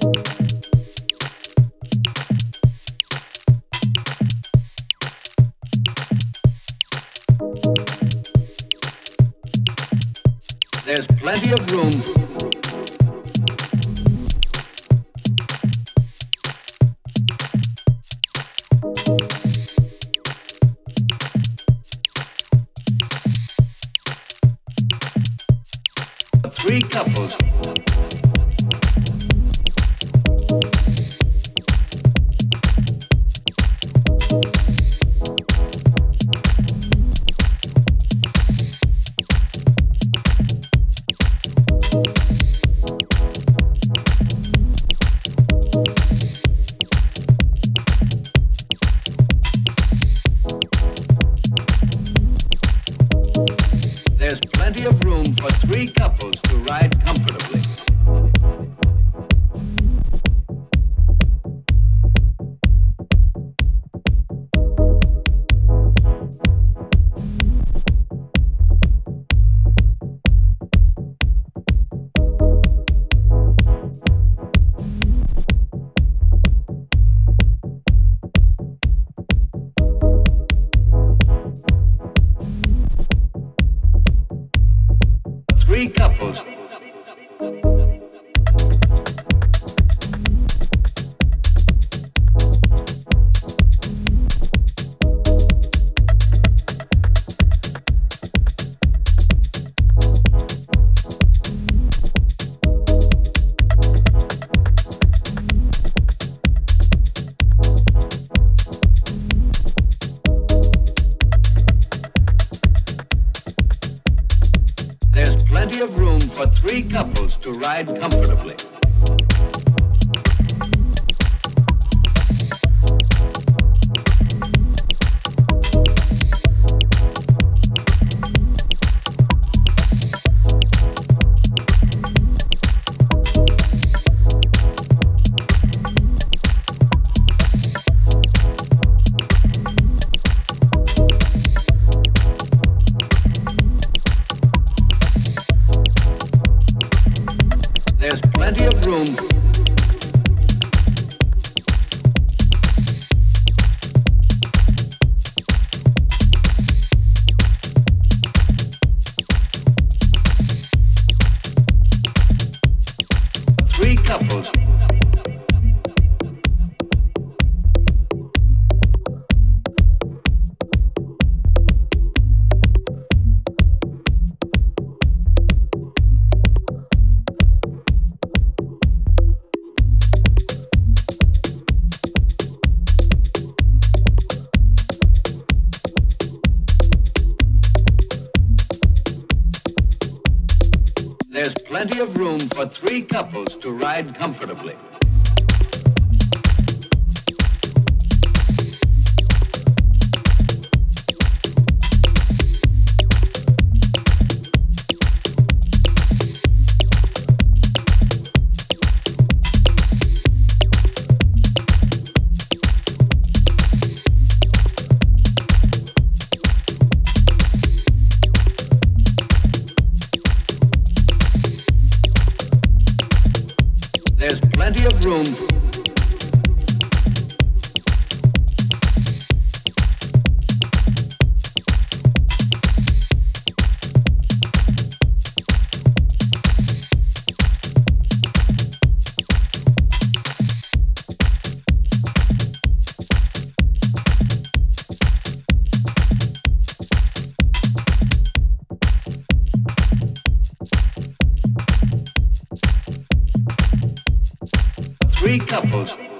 There's plenty of room. Three couples. There's plenty of room for three couples to ride comfortably. Three couples. There's plenty of room for three couples to ride comfortably. There's plenty of room. Three couples. There's plenty of room for three couples to ride comfortably. There's plenty of room. Three couples.